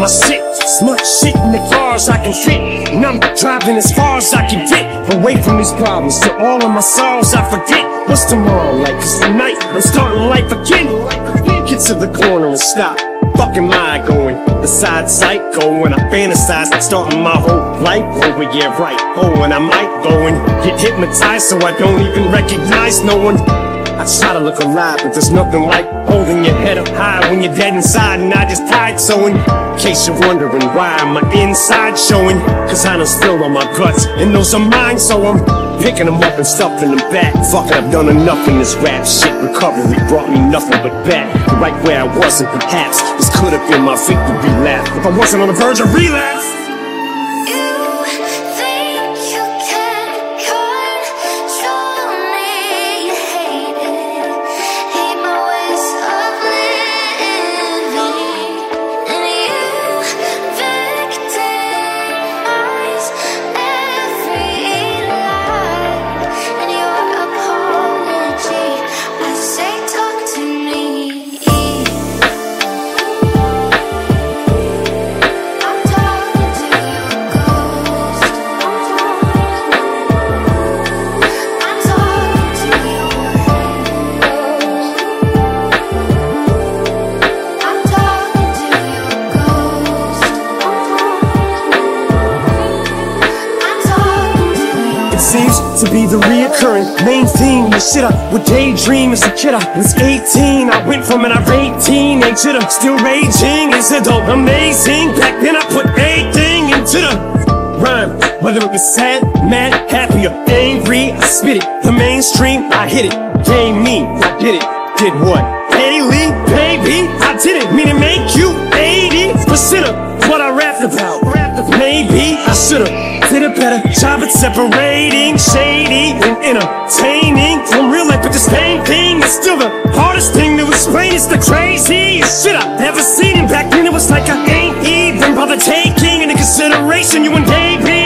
my shit. As much shit in the cars I can fit, and I'm driving as far as I can get. Away from these problems, to all of my sorrows I forget. What's tomorrow like? Cause tonight I'm starting life again. Get to the corner and stop. Fucking mind going, the side sight going. I fantasize starting my whole life over, yeah right. Oh, and I might go and get hypnotized so I don't even recognize no one. I try to look alive, but there's nothing like holding your head up high when you're dead inside. And I just died, so in case you're wondering why my inside showing, cause I done spilled on my guts, and those are mine, so I'm picking them up and stuffing them back. Fuck it, I've done enough in this rap shit. Recovery brought me nothing but back, right where I was, and perhaps this could have been my victory lap if I wasn't on the verge of relapse. Seems to be the reoccurring main theme. The shit I would daydream as a kid. I was 18, I went from an irate teenager to still raging as adult. Amazing, back then I put everything into the rhyme. Whether it was sad, mad, happy, or angry, I spit it. The mainstream, I hit it. Game me, I did it. Did what? Daily, baby, I did it. Meaning make you 80% of what I rapped about. Maybe I should've did a better job at separating shady and entertaining from real life, but the same thing is still the hardest thing to explain. It's the craziest shit I've ever seen, and back then it was like I ain't even bother taking into consideration you and baby.